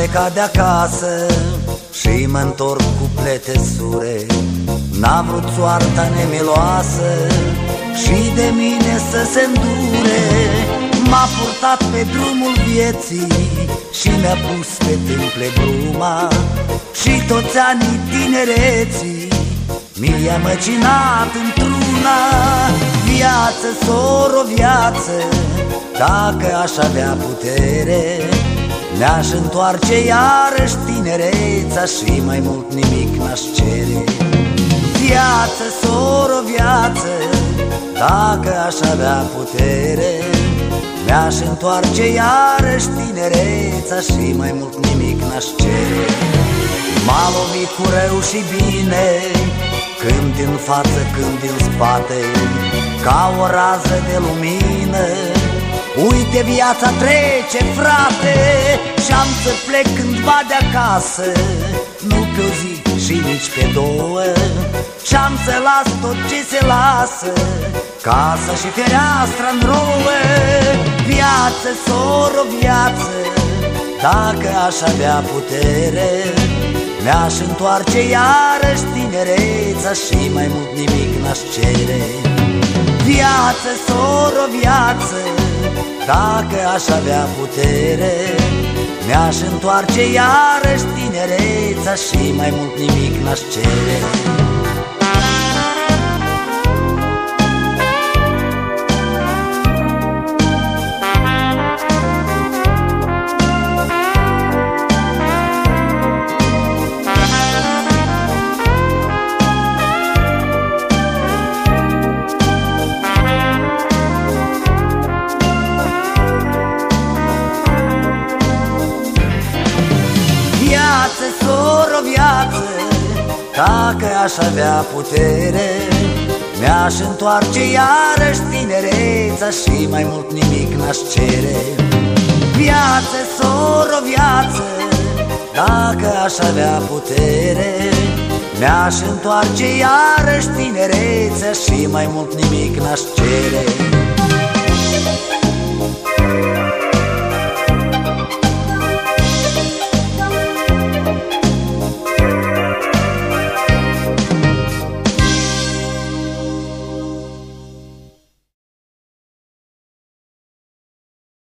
plecat de acasă și mă întorc cu plete sure. N-a vrut soarta nemiloasă și de mine să se îndure. M-a purtat pe drumul vieții și mi-a pus pe tâmple bruma. Și toți anii tinereții mi i-a măcinat într-una. Viață, soro, viață, dacă aș avea putere, mi-aș întoarce iarăși tinereța și mai mult nimic n-aș cere. Viață, soro, viață, dacă aș avea putere, mi-aș întoarce iarăși tinereța și mai mult nimic n-aș cere. M-a lovit cu rău și bine, când din față, când din spate, ca o rază de lumină. Uite, viața trece, frate, și-am să plec cândva de acasă, nu pe o zi și nici pe două. Și-am să las tot ce se lasă, casa și fereastra-n rouă. Viață, soro, viață, dacă aș avea putere, mi-aș întoarce iarăși tinereța și mai mult nimic n-aș cere. Viață, soro, viață, dacă aș avea putere, mi-aș întoarce iarăși tinereța și mai mult nimic n-aș cere. Viață, soro, viață, dacă aș avea putere, mi-aș întoarce iarăși tinereța și mai mult nimic n-aș cere. Viață, soro, viață, dacă aș avea putere, mi-aș întoarce iarăși tinereța și mai mult nimic n-aș cere.